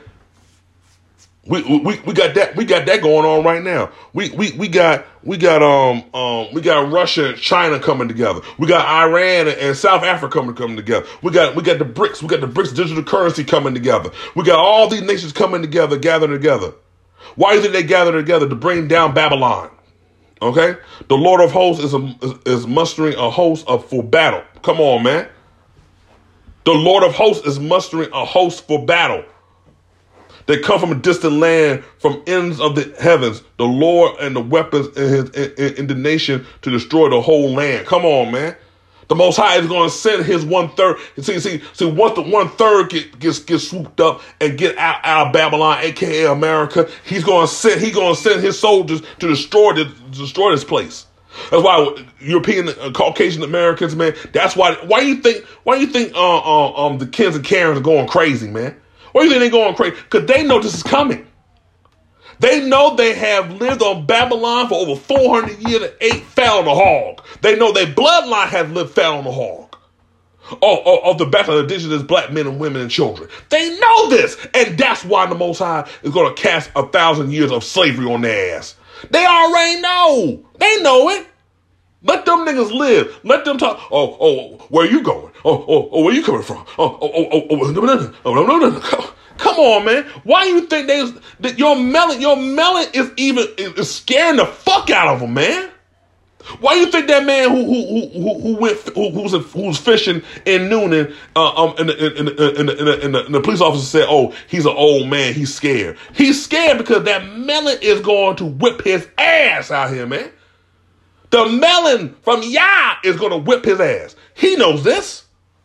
We, we we got that we got that going on right now. We we we got we got um um we got Russia and China coming together. We got Iran and, and South Africa coming coming together. We got we got the BRICS. We got the BRICS digital currency coming together. We got all these nations coming together, gathering together. Why is it they gather together? To bring down Babylon. Okay, the Lord of hosts is a, is, is mustering a host of for battle. Come on, man. The Lord of hosts is mustering a host for battle. They come from a distant land, from ends of the heavens, the Lord and the weapons in his in, in the nation to destroy the whole land. Come on, man. The Most High is going to send his one third. See, see, see. Once the one third get, gets gets swooped up and get out, out of Babylon, aka America, he's going to send he's going to send his soldiers to destroy the destroy this place. That's why European uh, Caucasian Americans, man. That's why. Why you think? Why you think? Uh, uh, um, the Kens and Karens are going crazy, man. Why do you think they're going crazy? Because they know this is coming. They know they have lived on Babylon for over four hundred years and ate fat on the hog. They know their bloodline has lived fat on the hog. Of, of the back of indigenous black men and women and children. They know this. And that's why the Most High is going to cast a thousand years of slavery on their ass. They already know. They know it. Let them niggas live. Let them talk. Oh, oh, where you going? Oh, oh, oh, where you coming from? Oh, oh, oh, oh, oh, no, no, no, no, no, no, no. Come on, man. Why you think they that your melon, your melon is even is scaring the fuck out of them, man? Why you think that man who who who who went who who's who's fishing in Noonan, uh, um, and the, and the, and the, and the, and the, and the police officer said, "Oh, he's an old man. He's scared. He's scared because that melon is going to whip his ass out here, man." The melon from Yah is going to whip his ass. He knows this.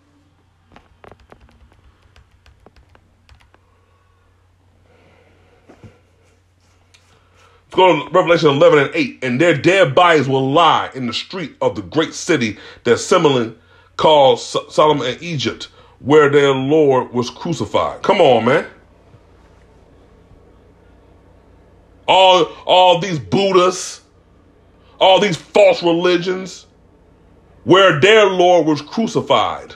Let's go to Revelation eleven and eight. And their dead bodies will lie in the street of the great city that Simeon called Solomon and Egypt, where their Lord was crucified. Come on, man. All, all these Buddhas, all these false religions, where their Lord was crucified.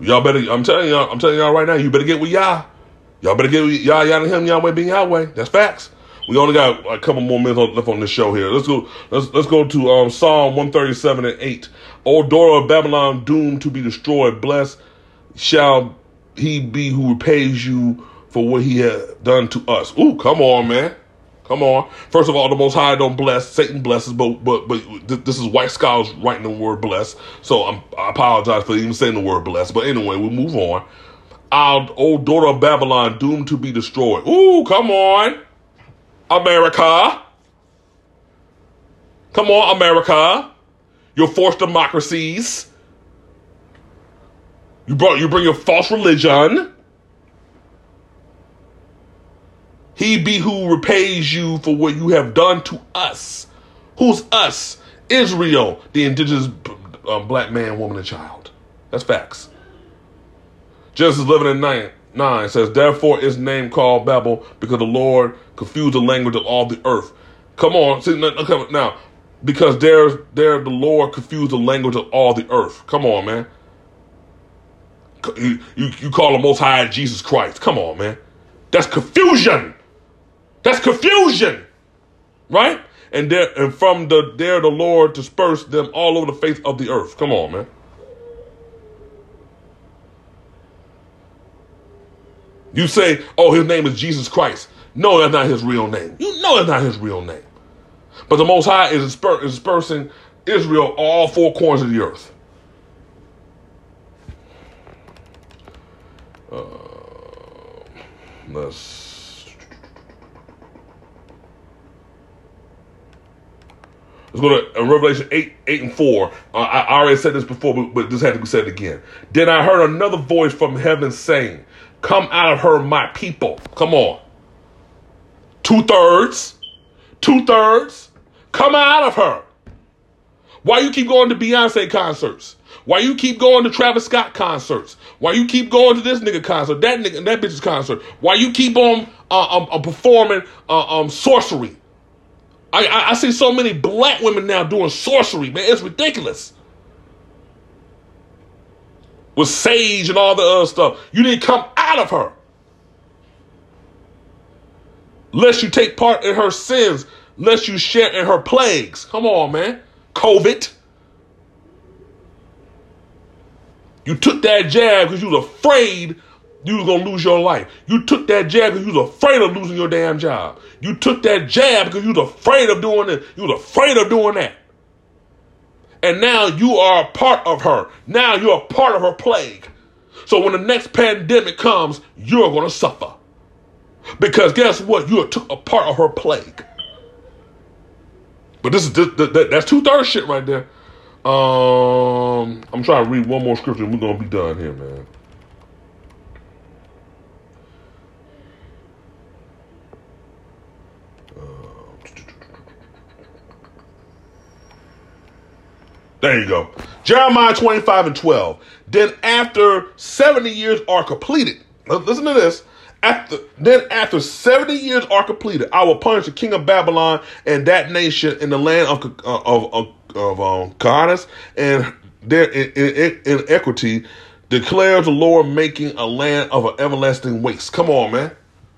Y'all better, I'm telling y'all, I'm telling y'all right now, you better get with Yah. Y'all better get with Yah, Yah and him, Yahweh being Yahweh. That's facts. We only got a couple more minutes left on this show here. Let's go, let's, let's go to um, Psalm one thirty-seven and eight. O daughter of Babylon, doomed to be destroyed, blessed shall he be who repays you for what he had done to us. Ooh, come on, man. Come on. First of all, the Most High don't bless. Satan blesses, but but but this is white scholars writing the word bless. So I'm, I apologize for even saying the word bless. But anyway, we move on. Our old daughter of Babylon, doomed to be destroyed. Ooh, come on, America. Come on, America. Your forced democracies. You brought you bring your false religion. He be who repays you for what you have done to us. Who's us? Israel, the indigenous um, black man, woman, and child. That's facts. Genesis eleven and nine, nine says, therefore is name called Babel, because the Lord confused the language of all the earth. Come on. See, now, because there's there the Lord confused the language of all the earth. Come on, man. You, you, you call the Most High Jesus Christ. Come on, man. That's confusion. That's confusion, right? And there, and from the there the Lord dispersed them all over the face of the earth. Come on, man. You say, oh, his name is Jesus Christ. No, that's not his real name. You know that's not his real name. But the Most High is dispersing Israel all four corners of the earth. Uh, let's Let's go to uh, Revelation eight, eight and four. Uh, I, I already said this before, but, but this had to be said again. Then I heard another voice from heaven saying, come out of her, my people. Come on. Two-thirds. Two-thirds. Come out of her. Why you keep going to Beyonce concerts? Why you keep going to Travis Scott concerts? Why you keep going to this nigga concert, that nigga, that bitch's concert? Why you keep on uh, um, uh, performing uh, um, sorcery? I, I, I see so many black women now doing sorcery, man. It's ridiculous. With sage and all the other stuff. You didn't come out of her. Lest you take part in her sins. Lest you share in her plagues. Come on, man. COVID. You took that jab because you was afraid you was going to lose your life. You took that jab because you was afraid of losing your damn job. You took that jab because you was afraid of doing this. You was afraid of doing that. And now you are a part of her. Now you're a part of her plague. So when the next pandemic comes, you're going to suffer. Because guess what? You took a part of her plague. But this is this, that, that's two-thirds shit right there. Um, I'm trying to read one more scripture and we're going to be done here, man. There you go. Jeremiah twenty-five and twelve. Then after seventy years are completed. Listen to this. After, then after seventy years are completed, I will punish the king of Babylon and that nation in the land of of of, of um, Candace and their inequity, declares the Lord, making a land of an everlasting waste. Come on, man.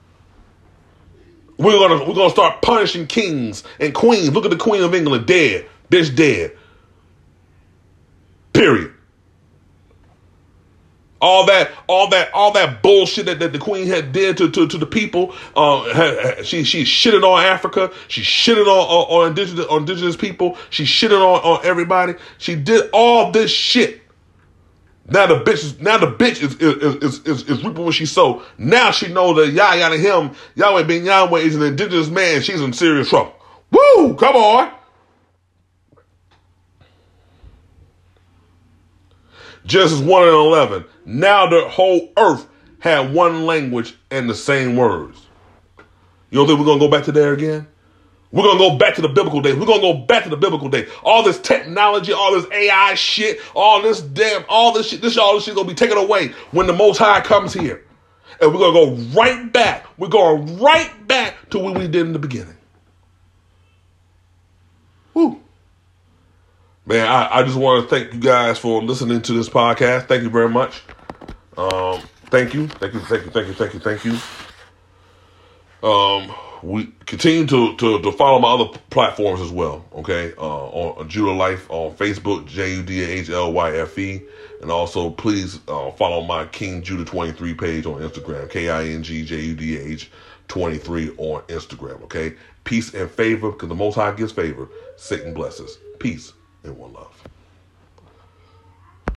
We're gonna we're gonna start punishing kings and queens. Look at the Queen of England, dead, bitch, dead. Period. All that, all that, all that bullshit that, that the queen had did to, to, to the people. Uh, had, she she shitted on Africa. She shitted on on, on indigenous on indigenous people. She shitted on, on everybody. She did all this shit. Now the bitch is now the bitch is is is, is, is reaping what she sowed. Now she knows that Yah Yah to him, Yahweh being Yahweh is an indigenous man. She's in serious trouble. Woo! Come on. Genesis one and eleven. Now the whole earth had one language and the same words. You don't think we're going to go back to there again? We're going to go back to the biblical days. We're going to go back to the biblical days. All this technology, all this A I shit, all this damn, all this shit, this all this shit going to be taken away when the Most High comes here. And we're going to go right back. We're going right back to what we did in the beginning. Woo. Man, I, I just want to thank you guys for listening to this podcast. Thank you very much. Um, thank you, thank you, thank you, thank you, thank you, thank you. Um, we continue to, to, to follow my other platforms as well, okay? Uh, on Judah Life on Facebook, J U D A H L Y F E. And also, please uh, follow my King Judah twenty-three page on Instagram, K I N G J U D A H twenty-three on Instagram, okay? Peace and favor, because the Most High gives favor. Satan blesses. Peace and one love.